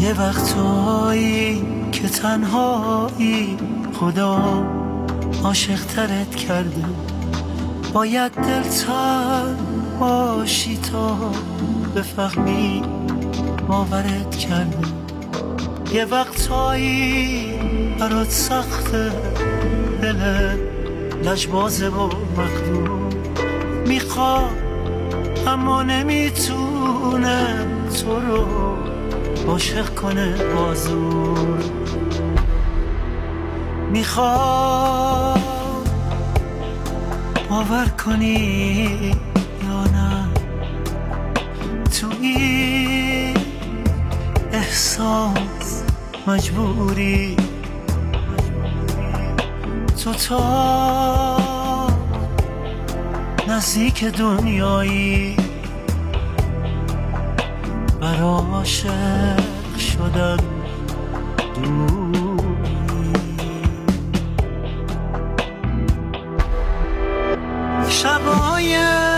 یه وقتایی که تنهایی خدا عاشق ترت کرده، باید دلتنگ باشی تا بفهمی باورت کرده. یه وقتایی برات سخته، دلت لجبازه و مخدوم، میخواد اما نمیتونه تو رو عاشق کنه بازور. میخواد باور کنی یا نه، تو این احساس مجبوری. تو تا نزدیک دنیایی برا عاشق شدن دوری. شبای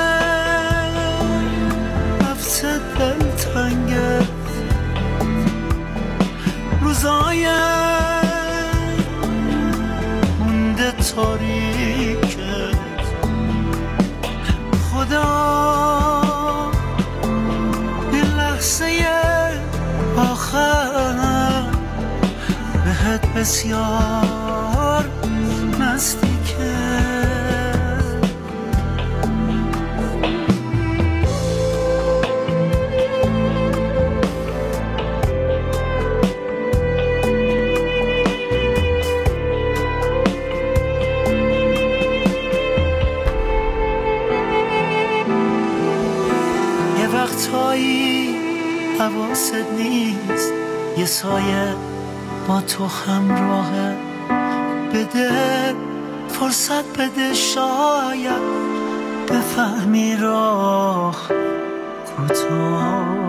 هفته دلتنگه، روزای مونده تاریکه، خدا این لحظه آخر بهت بسیار نزدیکه. وقتایی حواست نیست، یه سایه با تو همراهه، بده فرصت بده، شاید بفهمی راه کوتاه.